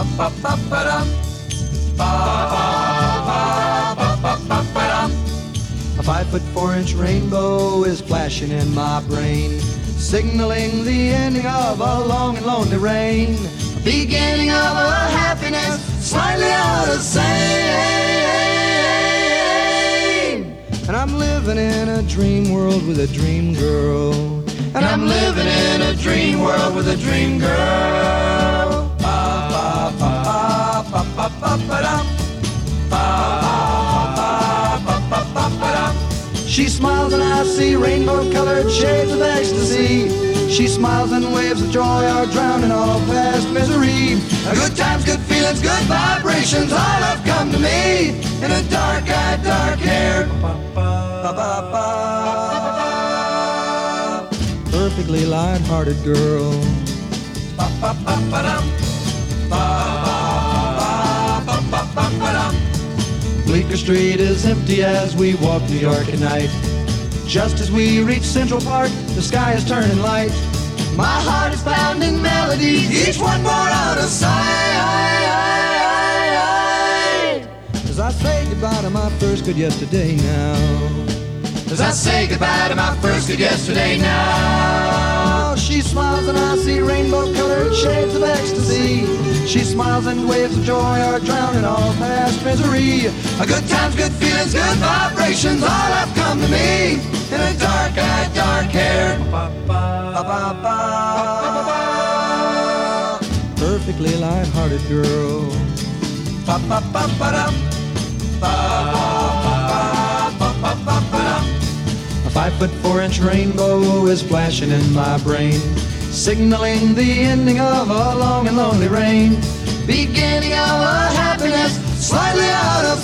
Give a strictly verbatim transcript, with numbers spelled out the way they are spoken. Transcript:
Ba-ba-ba-ba-dum. Ba-ba-ba-ba-ba-dum. A five foot four inch rainbow is flashing in my brain, signaling the ending of a long and lonely reign, beginning of a happiness slightly out of sane. And I'm living in a dream world with a dream girl, and I'm living in a dream world with a dream girl. Ba-ba-ba-ba-ba-ba-ba-dum. Ba-ba-ba-ba-ba-ba-dum. She smiles and I see rainbow-colored shades of ecstasy. She smiles and waves of joy are drowning all past misery. Good times, good feelings, good vibrations, all have come to me in a dark-eyed, dark-haired, perfectly light-hearted girl. Ba-ba-ba-ba-dum. Ba-ba-ba-ba-ba-ba-dum. Bleecker Street is empty as we walk New York at night. Just as we reach Central Park, the sky is turning light. My heart is pounding melodies, each one more out of sight. As I say goodbye to my first good yesterday now. As I say goodbye to my first good yesterday now. She smiles and I see rainbow-colored shades of ecstasy. She smiles and waves of joy are drowning all past misery. A good times, good feelings, good vibrations, all have come to me in a dark-eyed, dark-haired, perfectly light-hearted girl. Ba-ba-ba-ba-dum. Ba-ba-ba-ba-ba-ba-dum. A five foot four inch rainbow is flashing in my brain, signaling the ending of a long and lonely reign, beginning of a happiness slightly out of